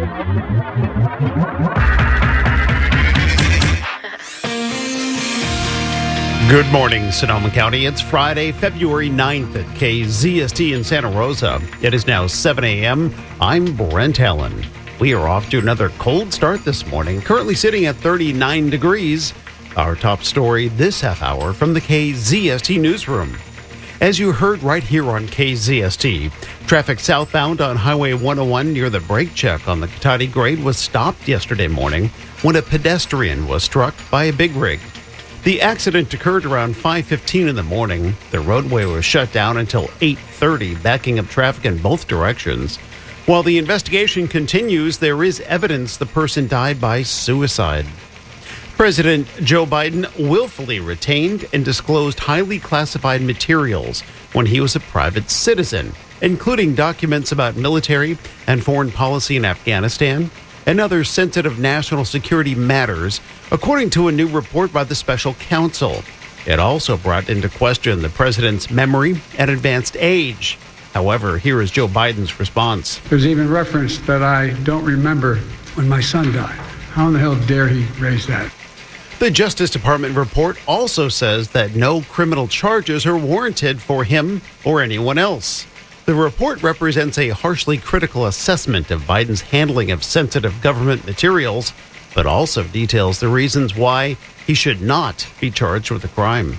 Good morning, Sonoma County. It's Friday, February 9th at KZST in Santa Rosa. It is now 7 a.m. I'm Brent Allen. We are off to another cold start this morning, currently sitting at 39 degrees. Our top story this half hour from the KZST newsroom. As you heard right here on KZST, traffic southbound on Highway 101 near the brake check on the Cotati grade was stopped yesterday morning when a pedestrian was struck by a big rig. The accident occurred around 5:15 in the morning. The roadway was shut down until 8:30, backing up traffic in both directions. While the investigation continues, there is evidence the person died by suicide. President Joe Biden willfully retained and disclosed highly classified materials when he was a private citizen, including documents about military and foreign policy in Afghanistan and other sensitive national security matters, according to a new report by the special counsel. It also brought into question the president's memory and advanced age. However, here is Joe Biden's response. There's even reference that I don't remember when my son died. How in the hell dare he raise that? The Justice Department report also says that no criminal charges are warranted for him or anyone else. The report represents a harshly critical assessment of Biden's handling of sensitive government materials, but also details the reasons why he should not be charged with a crime.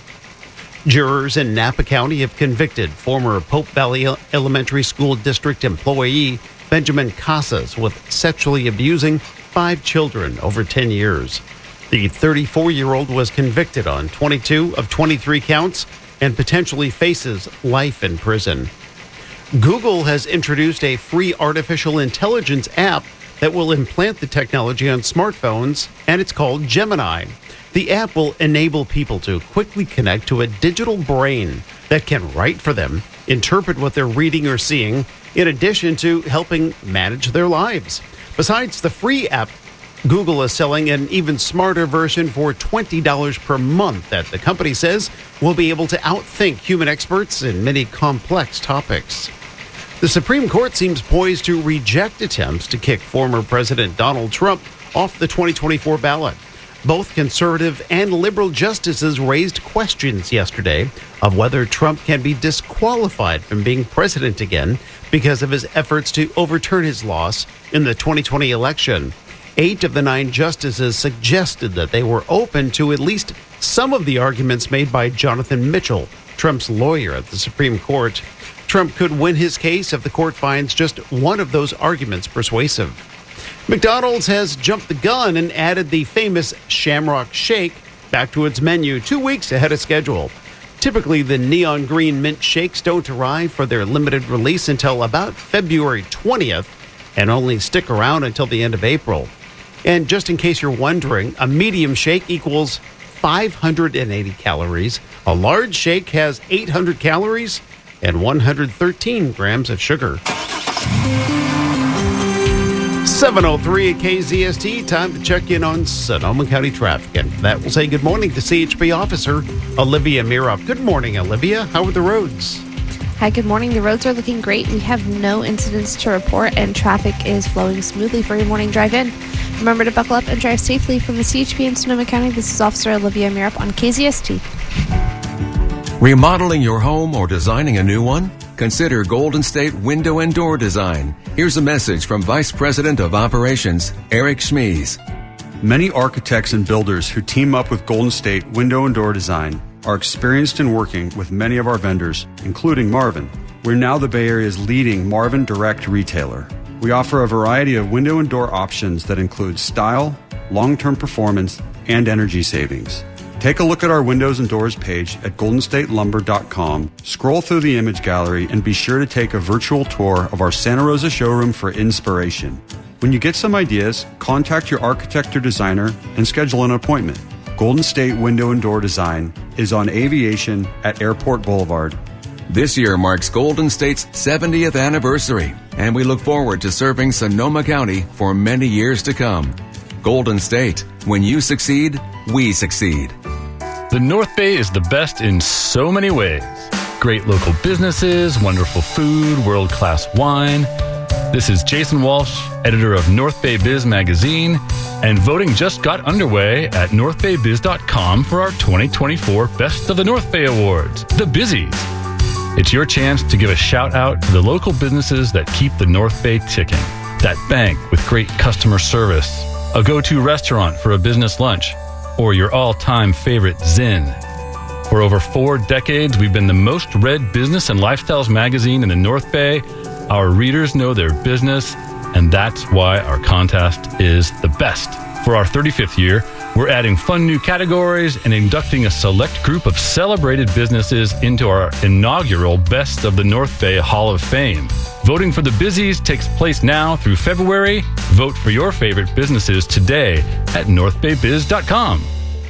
Jurors in Napa County have convicted former Pope Valley Elementary School District employee Benjamin Casas with sexually abusing 5 children over 10 years. The 34-year-old was convicted on 22 of 23 counts and potentially faces life in prison. Google has introduced a free artificial intelligence app that will implant the technology on smartphones, and it's called Gemini. The app will enable people to quickly connect to a digital brain that can write for them, interpret what they're reading or seeing, in addition to helping manage their lives. Besides the free app, Google is selling an even smarter version for $20 per month that the company says will be able to outthink human experts in many complex topics. The Supreme Court seems poised to reject attempts to kick former President Donald Trump off the 2024 ballot. Both conservative and liberal justices raised questions yesterday of whether Trump can be disqualified from being president again because of his efforts to overturn his loss in the 2020 election. 8 of the 9 justices suggested that they were open to at least some of the arguments made by Jonathan Mitchell, Trump's lawyer at the Supreme Court. Trump could win his case if the court finds just one of those arguments persuasive. McDonald's has jumped the gun and added the famous Shamrock Shake back to its menu 2 weeks ahead of schedule. Typically, the neon green mint shakes don't arrive for their limited release until about February 20th and only stick around until the end of April. And just in case you're wondering, a medium shake equals 580 calories. A large shake has 800 calories and 113 grams of sugar. 7:03 at KZST. Time to check in on Sonoma County traffic. And for that, we'll say good morning to CHP Officer Olivia Mirop. Good morning, Olivia. How are the roads? Hi, good morning. The roads are looking great. We have no incidents to report, and traffic is flowing smoothly for your morning drive-in. Remember to buckle up and drive safely. From the CHP in Sonoma County, this is Officer Olivia Mirop on KZST. Remodeling your home or designing a new one? Consider Golden State Window and Door Design. Here's a message from Vice President of Operations, Eric Schmies. Many architects and builders who team up with Golden State Window and Door Design are experienced in working with many of our vendors, including Marvin. We're now the Bay Area's leading Marvin Direct retailer. We offer a variety of window and door options that include style, long-term performance, and energy savings. Take a look at our windows and doors page at goldenstatelumber.com, scroll through the image gallery, and be sure to take a virtual tour of our Santa Rosa showroom for inspiration. When you get some ideas, contact your architect or designer and schedule an appointment. Golden State Window and Door Design is on Aviation at Airport Boulevard. This year marks Golden State's 70th anniversary, and we look forward to serving Sonoma County for many years to come. Golden State, when you succeed, we succeed. The North Bay is the best in so many ways. Great local businesses, wonderful food, world-class wine. This is Jason Walsh, editor of North Bay Biz magazine, and voting just got underway at northbaybiz.com for our 2024 Best of the North Bay Awards, the Bizzies. It's your chance to give a shout out to the local businesses that keep the North Bay ticking. That bank with great customer service, a go-to restaurant for a business lunch, or your all-time favorite Zinn. For over 4 decades, we've been the most read business and lifestyles magazine in the North Bay. Our readers know their business, and that's why our contest is the best. For our 35th year, we're adding fun new categories and inducting a select group of celebrated businesses into our inaugural Best of the North Bay Hall of Fame. Voting for the Bizzies takes place now through February. Vote for your favorite businesses today at northbaybiz.com.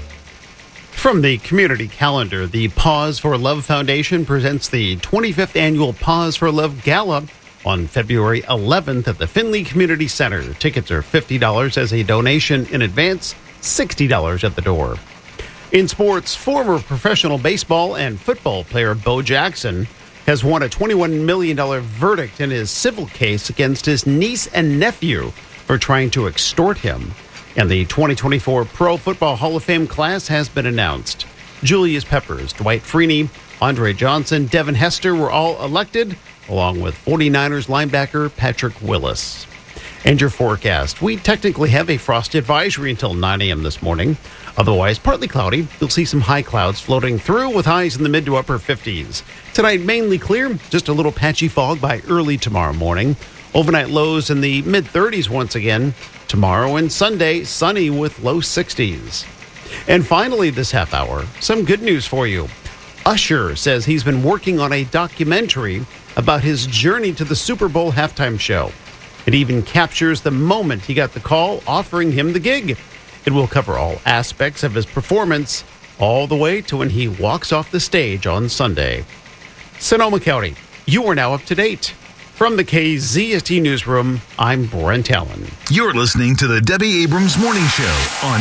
From the community calendar, the Pause for Love Foundation presents the 25th annual Pause for Love Gala on February 11th at the Finley Community Center. Tickets are $50 as a donation in advance, $60 at the door. In sports, former professional baseball and football player Bo Jackson has won a $21 million verdict in his civil case against his niece and nephew for trying to extort him. And the 2024 Pro Football Hall of Fame class has been announced. Julius Peppers, Dwight Freeney, Andre Johnson, Devin Hester were all elected, along with 49ers linebacker Patrick Willis. And your forecast. We technically have a frost advisory until 9 a.m. this morning. Otherwise, partly cloudy. You'll see some high clouds floating through with highs in the mid to upper 50s. Tonight, mainly clear, just a little patchy fog by early tomorrow morning. Overnight lows in the mid 30s once again. Tomorrow and Sunday, sunny with low 60s. And finally, this half hour, some good news for you. Usher says he's been working on a documentary about his journey to the Super Bowl halftime show. It even captures the moment he got the call offering him the gig. It will cover all aspects of his performance, all the way to when he walks off the stage on Sunday. Sonoma County, you are now up to date. From the KZST Newsroom, I'm Brent Allen. You're listening to the Debbie Abrams Morning Show on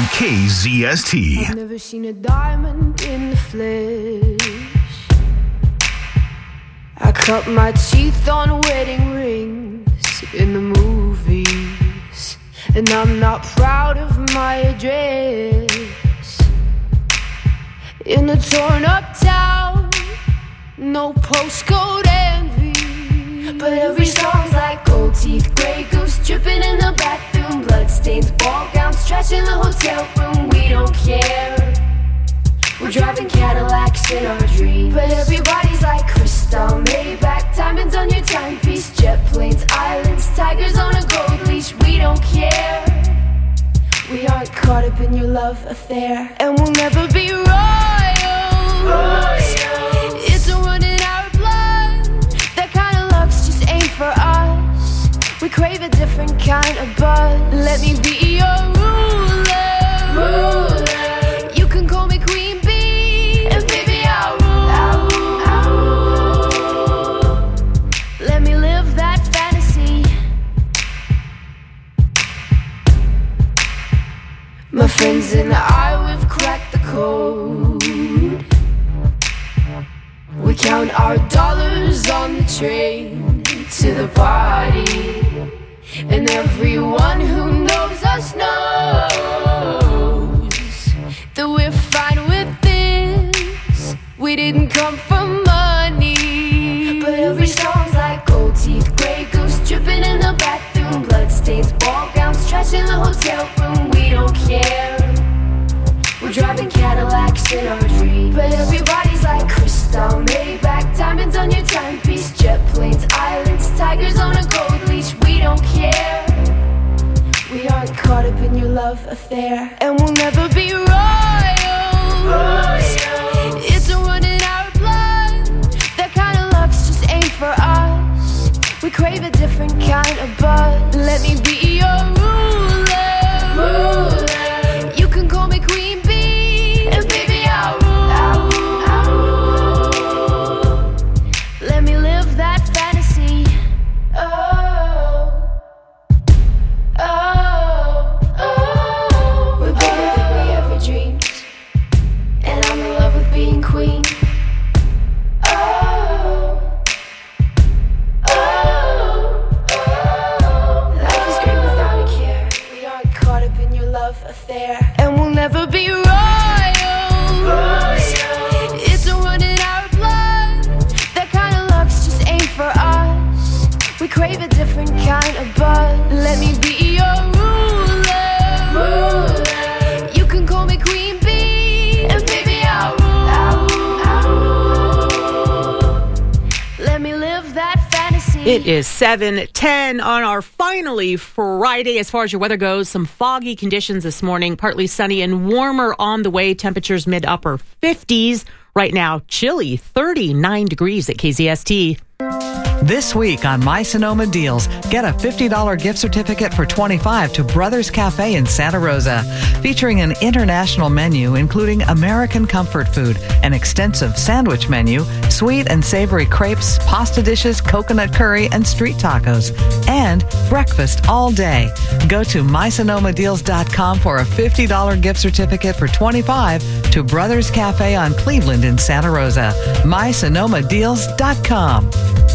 KZST. I've never seen a diamond in the flesh. I cut my teeth on wedding rings in the movies, and I'm not proud of my address. In a torn up town, no postcode envy, but every song's like gold teeth, grey goose dripping in the bathroom, bloodstains, ball gowns, trash in the hotel room. We don't care. We're driving Cadillacs in our dreams, but everybody's like crystal, Maybach, diamonds on your timepiece, jet planes, islands, tigers on a gold leash. We don't care. We aren't caught up in your love affair, and we'll never be royals. It's a run in our blood. That kind of luck's just ain't for us. We crave a different kind of buzz. Let me be your ruler. You can call me Queen Bee, and baby I'll rule. Let me live that fantasy. My friends and I, we've cracked the code. We count our dollars on the train to the party, and everyone who knows us knows that we're fine with this. We didn't come for money, but every song's like gold teeth, grey goose dripping in the bathroom, bloodstains, ball gowns, trash in the hotel room. We don't care. We're driving Cadillacs in our dreams, but everybody's like crystal, Maybach, diamonds on your timepiece, jet planes, islands, tigers on a gold leash. We don't care. We aren't caught up in your love affair, and we'll never be royals. It's a run in our blood. That kind of luck's just ain't for us. We crave a different kind of buzz. Let me be your ruler. You can call me Queen Bee, and baby I'll rule. Let me live that fantasy. We're bigger than we ever dreamed, and I'm in love with being queen. affair, and we'll never be royals. It's a run in our blood. That kind of luck's just ain't for us. We crave a different kind of buzz. Let me be your ruler. You can call me Queen Bee, and baby I'll rule. Let me live that fantasy. It is 7:10 on our finally Friday. As far as your weather goes, some foggy conditions this morning, partly sunny and warmer on the way. Temperatures mid-upper 50s. Right now, chilly 39 degrees at KZST. This week on My Sonoma Deals, get a $50 gift certificate for $25 to Brothers Cafe in Santa Rosa, featuring an international menu including American comfort food, an extensive sandwich menu, sweet and savory crepes, pasta dishes, coconut curry, and street tacos, and breakfast all day. Go to mysonomadeals.com for a $50 gift certificate for $25 to Brothers Cafe on Cleveland in Santa Rosa. mysonomadeals.com.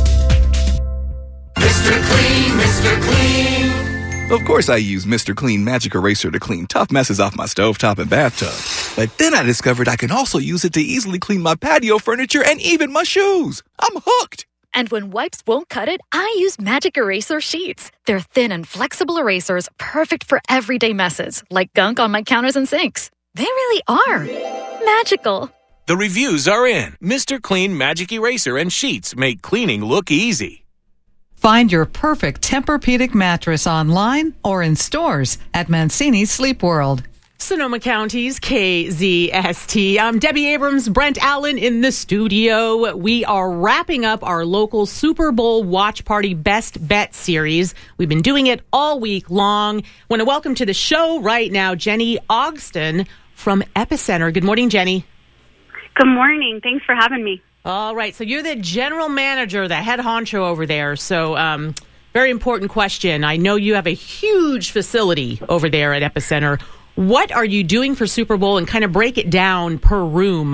Mr. Clean, Mr. Clean. Of course I use Mr. Clean Magic Eraser to clean tough messes off my stovetop and bathtub. But then I discovered I can also use it to easily clean my patio furniture and even my shoes. I'm hooked. And when wipes won't cut it, I use Magic Eraser Sheets. They're thin and flexible erasers, perfect for everyday messes, like gunk on my counters and sinks. They really are magical. The reviews are in. Mr. Clean Magic Eraser and Sheets make cleaning look easy. Find your perfect Tempur-Pedic mattress online or in stores at Mancini's Sleep World. Sonoma County's KZST. I'm Debbie Abrams, Brent Allen in the studio. We are wrapping up our local Super Bowl Watch Party Best Bet series. We've been doing it all week long. Want to welcome to the show right now Jenny Ogston from Epicenter. Good morning, Jenny. Good morning. Thanks for having me. All right. So you're the general manager, the head honcho over there. So very important question. I know you have a huge facility over there at Epicenter. What are you doing for Super Bowl, and kind of break it down per room?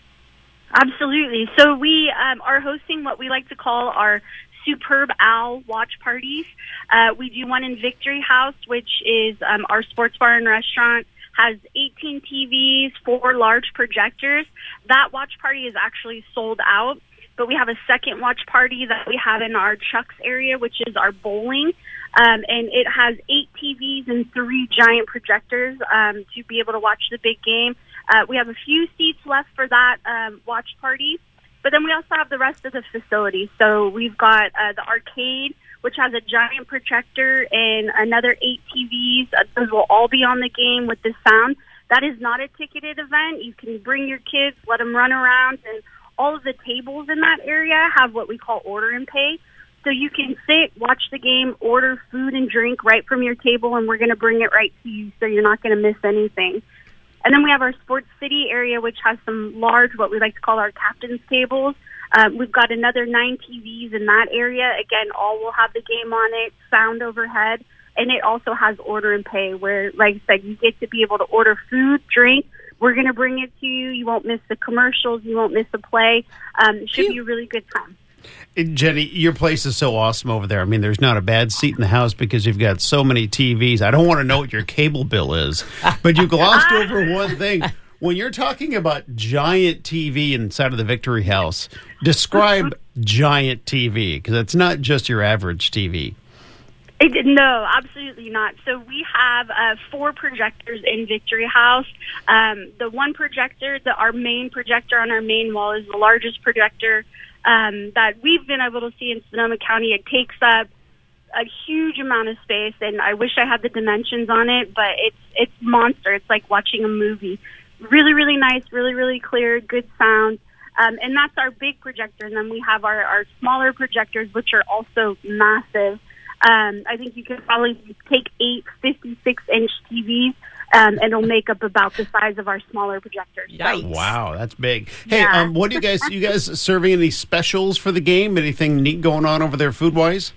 Absolutely. So we are hosting what we like to call our Superb Owl watch parties. We do one in Victory House, which is our sports bar and restaurant. Has 18 TVs, 4 large projectors. That watch party is actually sold out, but we have a second watch party that we have in our Chuck's area, which is our bowling, and it has 8 TVs and 3 giant projectors to be able to watch the big game. We have a few seats left for that watch party, but then we also have the rest of the facility. So we've got the arcade, which has a giant projector and another 8 TVs. Those will all be on the game with the sound. That is not a ticketed event. You can bring your kids, let them run around, and all of the tables in that area have what we call order and pay. So you can sit, watch the game, order food and drink right from your table, and we're going to bring it right to you, so you're not going to miss anything. And then we have our Sports City area, which has some large, what we like to call our captain's tables. We've got another 9 TVs in that area. Again, all will have the game on it, sound overhead, and it also has order and pay where, like I said, you get to be able to order food, drink. We're going to bring it to you. You won't miss the commercials. You won't miss the play. It should be a really good time. Jenny, your place is so awesome over there. I mean, there's not a bad seat in the house because you've got so many TVs. I don't want to know what your cable bill is, but you glossed over one thing. When you're talking about giant TV inside of the Victory House, describe giant TV, because it's not just your average TV. No, absolutely not. So we have 4 projectors in Victory House. The one projector, our main projector on our main wall, is the largest projector that we've been able to see in Sonoma County. It takes up a huge amount of space, and I wish I had the dimensions on it, but it's monster. It's like watching a movie. Really, really nice, really, really clear, good sound. And that's our big projector. And then we have our smaller projectors, which are also massive. I think you could probably take 8 56-inch TVs, and it'll make up about the size of our smaller projectors. Yikes. Wow, that's big. Hey, what do you guys serving any specials for the game? Anything neat going on over there food-wise?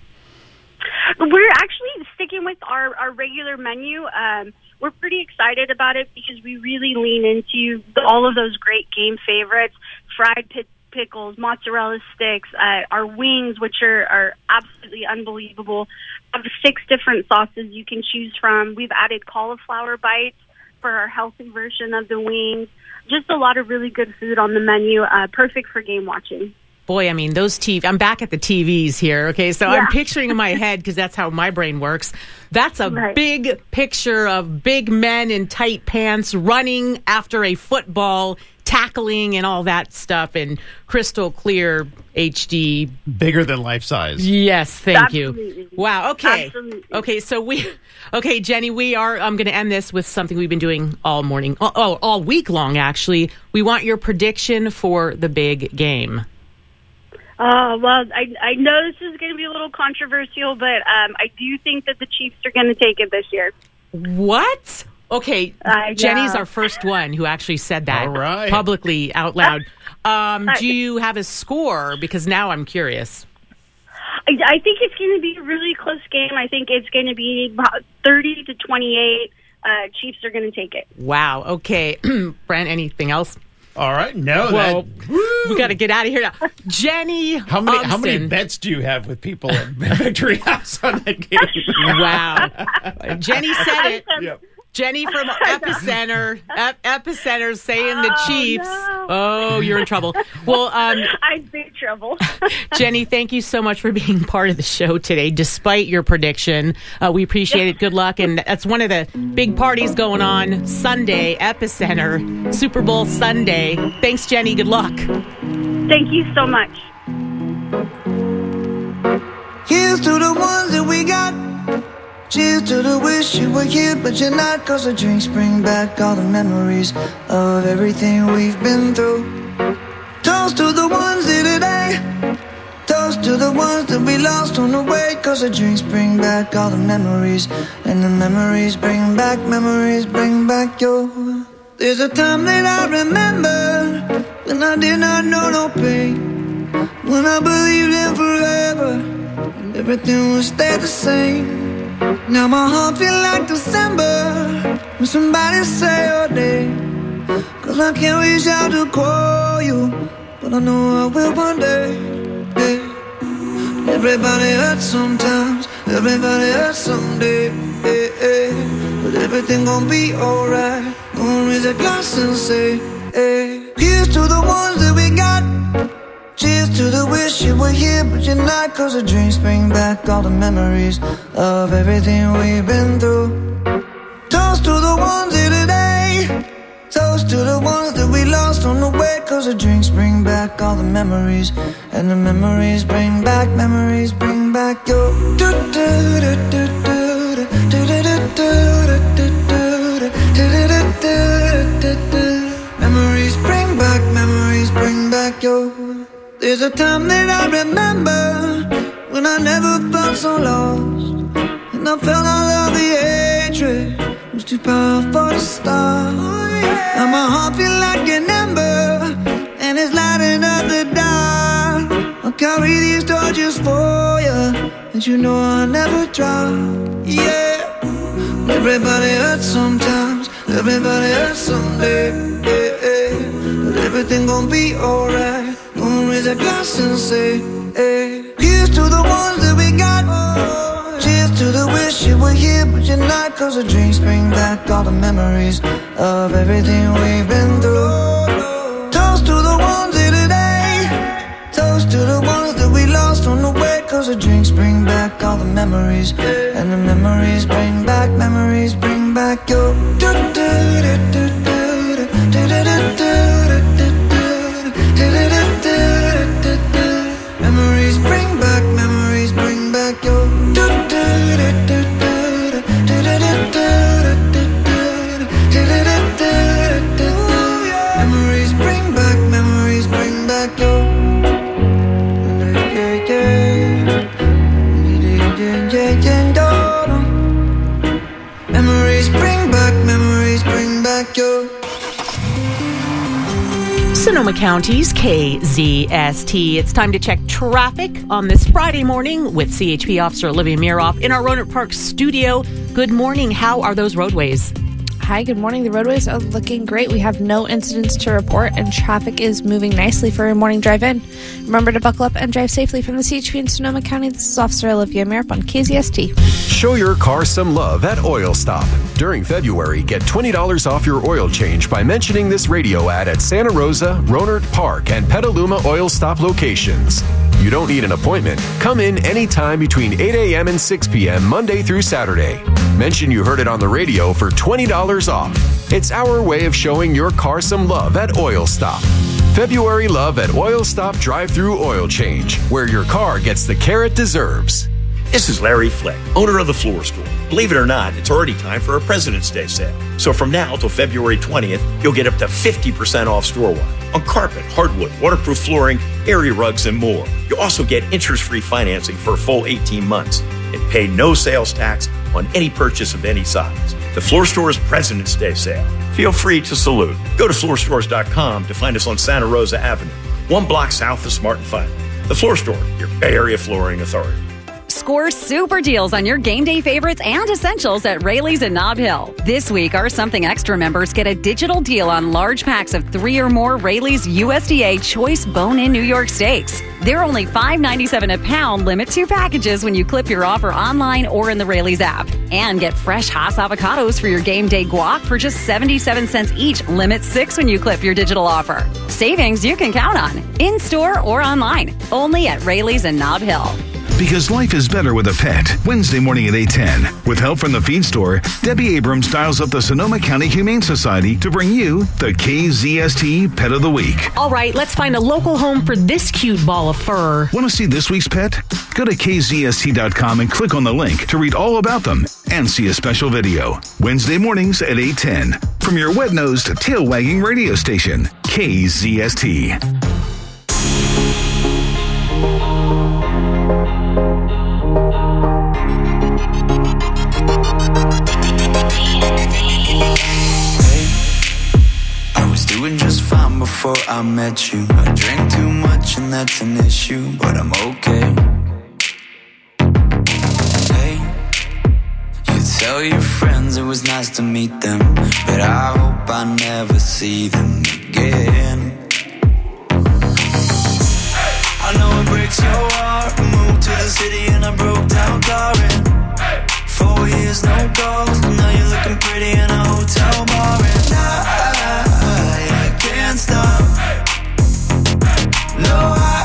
We're actually sticking with our regular menu. We're pretty excited about it because we really lean into all of those great game favorites: fried pickles, mozzarella sticks, our wings, which are absolutely unbelievable. We have 6 different sauces you can choose from. We've added cauliflower bites for our healthy version of the wings. Just a lot of really good food on the menu, perfect for game watching. Boy, I mean, those TV, I'm back at the TVs here, okay? So I'm picturing in my head, because that's how my brain works, that's a big picture of big men in tight pants running after a football, tackling and all that stuff, and crystal clear HD. Bigger than life size. Yes, thank Absolutely. you. Wow, okay. Absolutely. Okay, Jenny, I'm going to end this with something we've been doing all morning, all week long, actually. We want your prediction for the big game. Well, I know this is going to be a little controversial, but I do think that the Chiefs are going to take it this year. What? Okay, Jenny's our first one who actually said that publicly out loud. Do you have a score? Because now I'm curious. I think it's going to be a really close game. I think it's going to be about 30-28. Chiefs are going to take it. Wow. Okay. Brent, anything else? All right. No. Well, we got to get out of here now. Jenny How many bets do you have with people at Victory House on that game? Wow. Jenny said it. Yep. Jenny from Epicenter saying the Chiefs. No. Oh, you're in trouble. Well, I'm in big trouble. Jenny, thank you so much for being part of the show today, despite your prediction. We appreciate it. Good luck. And that's one of the big parties going on Sunday, Epicenter, Super Bowl Sunday. Thanks, Jenny. Good luck. Thank you so much. Here's to the ones that we got. Cheers to the wish you were here, but you're not. Cause the drinks bring back all the memories of everything we've been through. Toast to the ones here today. Toast to the ones that we lost on the way. Cause the drinks bring back all the memories. And the memories bring back your. There's a time that I remember when I did not know no pain. When I believed in forever and everything would stay the same. Now my heart feel like December when somebody say your name. Cause I can't reach out to call you, but I know I will one day. Yeah. Everybody hurts sometimes, everybody hurts someday. Yeah, yeah. But everything gon' be alright. Gonna raise a glass and say, hey. Here's to the ones that we got. Cheers to the wish you were here, but you're not. Cause the drinks bring back all the memories of everything we've been through. Toast to the ones here today. Toast to the ones that we lost on the way. Cause the drinks bring back all the memories. And the memories bring back your. Memories bring back your. There's a time that I remember when I never felt so lost. And I felt all of the hatred was too powerful to stop. Now my heart feel like an ember and it's lighting up the dark. I'll carry these torches for you, and you know I'll never drop. Yeah. Everybody hurts sometimes, everybody hurts someday. Yeah, yeah. But everything gon' be alright. Gonna raise a glass and say, hey. Here's to the ones that we got. Cheers to the wish you were here, but you're not. Cause the drinks bring back all the memories of everything we've been through. Toast to the ones here today. Toast to the ones that we lost on the way. Cause the drinks bring back all the memories. And the memories bring back your. Memories bring back your. Memories bring back your. Memories bring back your. Sonoma County's KZST. It's time to check traffic on this Friday morning with CHP Officer Olivia Miroff in our Roanoke Park studio. Good morning. How are those roadways? Hi, good morning. The roadways are looking great. We have no incidents to report, and traffic is moving nicely for your morning drive-in. Remember to buckle up and drive safely from the CHP in Sonoma County. This is Officer Olivia Merripp on KZST. Show your car some love at Oil Stop. During February, get $20 off your oil change by mentioning this radio ad at Santa Rosa, Rohnert Park, and Petaluma Oil Stop locations. You don't need an appointment. Come in anytime between 8 a.m. and 6 p.m. Monday through Saturday. Mention you heard it on the radio for $20 off. It's our way of showing your car some love at Oil Stop. February love at Oil Stop drive-through oil change, where your car gets the care it deserves. This is Larry Fleck, owner of The Floor Store. Believe it or not, it's already time for a President's Day sale. So from now till February 20th, you'll get up to 50% off store-wide on carpet, hardwood, waterproof flooring, area rugs, and more. You'll also get interest-free financing for a full 18 months and pay no sales tax on any purchase of any size. The Floor Store's President's Day sale. Feel free to salute. Go to floorstores.com to find us on Santa Rosa Avenue, 1 block south of Smart & Final. The Floor Store, your Bay Area flooring authority. Score super deals on your game day favorites and essentials at Rayleigh's in Nob Hill. This week, our Something Extra members get a digital deal on large packs of 3 or more Rayleigh's USDA Choice Bone-In New York Steaks. They're only $5.97 a pound, limit 2 packages when you clip your offer online or in the Rayleigh's app. And get fresh Haas avocados for your game day guac for just 77 cents each, limit 6 when you clip your digital offer. Savings you can count on, in-store or online, only at Rayleigh's in Nob Hill. Because life is better with a pet. Wednesday morning at 8:10. With help from the feed store, Debbie Abrams dials up the Sonoma County Humane Society to bring you the KZST Pet of the Week. All right, let's find a local home for this cute ball of fur. Want to see this week's pet? Go to KZST.com and click on the link to read all about them and see a special video. Wednesday mornings at 8:10. From your wet-nosed, tail-wagging radio station, KZST. Doing just fine before I met you. I drink too much and that's an issue, but I'm okay. Hey, you tell your friends it was nice to meet them, but I hope I never see them again. I know it breaks your heart. I moved to the city and I broke down car in 4 years, no calls. Now you're looking pretty in a hotel bar, and I can't stop. No,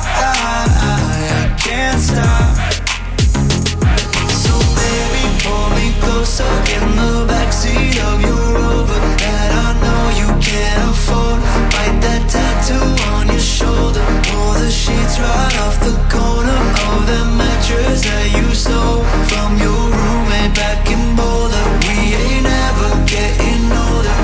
I can't stop. So baby, pull me closer in the backseat of your Rover that I know you can't afford. Bite that tattoo on your shoulder. Pull the sheets right off the corner of the mattress that you stole from your roommate back in Boulder. We ain't never getting older.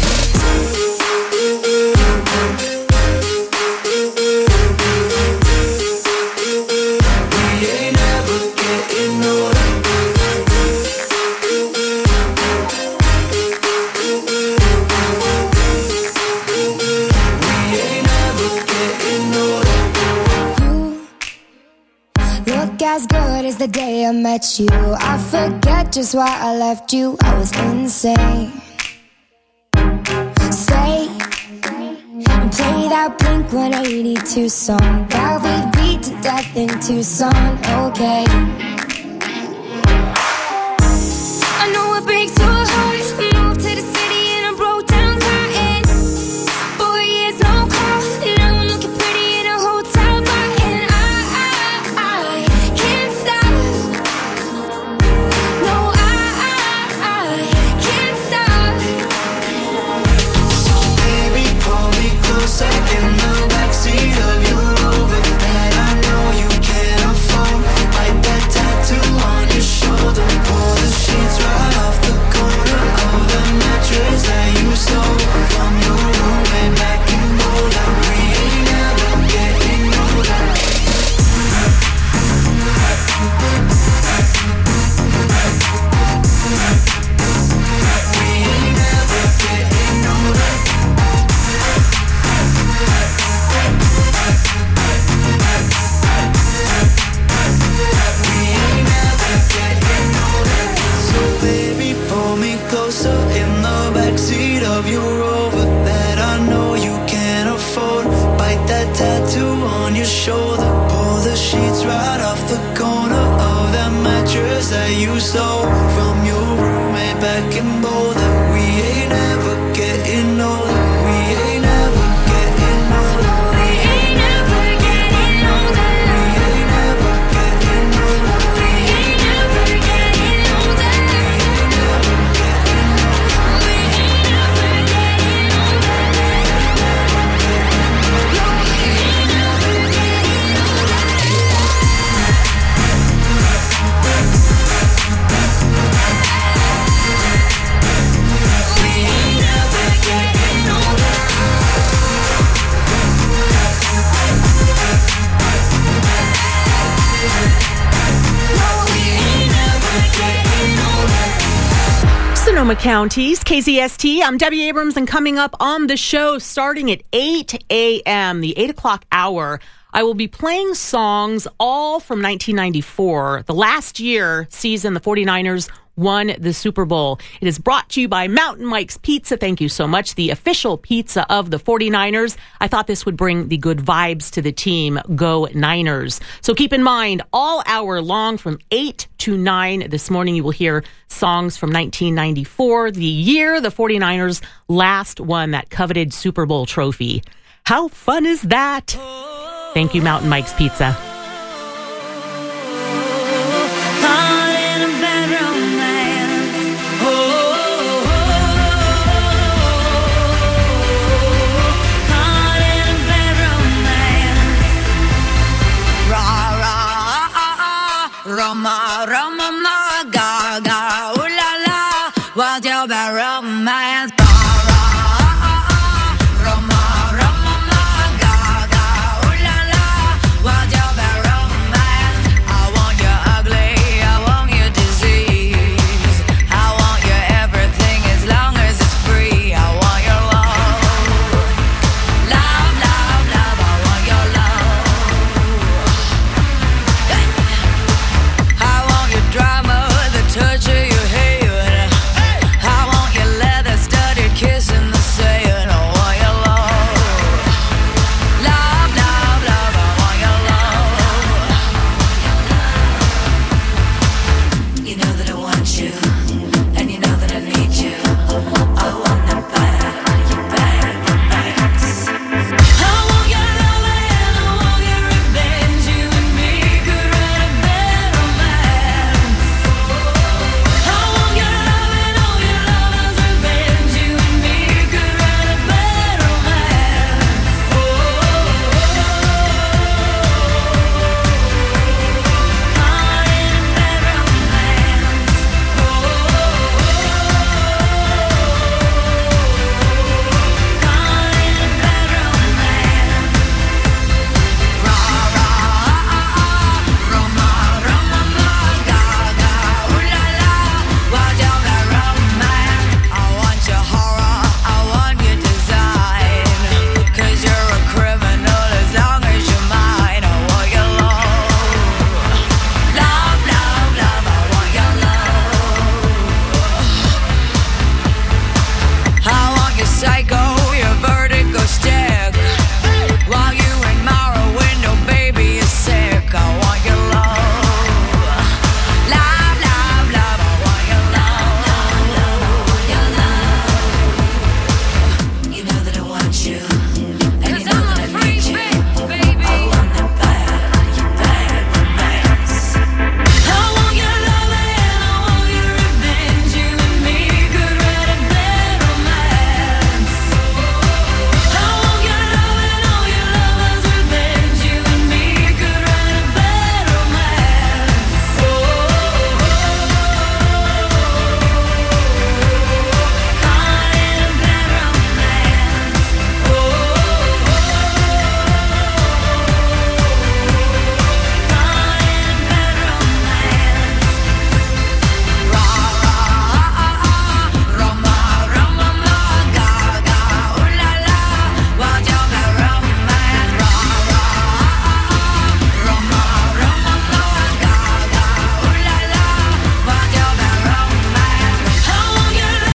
As good as the day I met you. I forget just why I left you. I was insane. Stay and play that Blink-182 song that we beat to death in Tucson. Okay, I know it breaks your heart. Moved to the city and I broke down crying. 4 years, no call. Now I'm looking pretty in a hotel bar, and I can't stop. No, I can't stop. So baby, pull me closer in the backseat of your Rover that I know you can't afford. Like that tattoo on your shoulder. Pull the sheets right off the corner of the mattress that you stole from your roommate back in Boulder. We ain't never getting older. We ain't never getting older. We ain't never getting older. So baby, pull me closer in the back backseat of your Rover that I know you can't afford. Bite that tattoo on your shoulder. Pull the sheets right off the corner of that mattress that you stole from your roommate back in Boulder. We ain't ever getting older. We ain't ever getting older. We ain't ever getting older. We ain't ever getting older. We ain't ever getting older. We ain't ever getting older. No, we ain't ever getting older. We ain't ever getting older. No, we ain't ever getting older. Sonoma County's KZST. I'm Debbie Abrams, and coming up on the show starting at 8 a.m., the 8 o'clock hour, I will be playing songs all from 1994, the last season the 49ers won the Super Bowl. It is brought to you by Mountain Mike's Pizza. Thank you so much. The official pizza of the 49ers. I thought this would bring the good vibes to the team. Go Niners. So keep in mind, all hour long from 8 to 9 this morning, you will hear songs from 1994, the year the 49ers last won that coveted Super Bowl trophy. How fun is that? Thank you, Mountain Mike's Pizza. Roma, Roma, ma, ga, ga, ooh la la, what's your bad romance?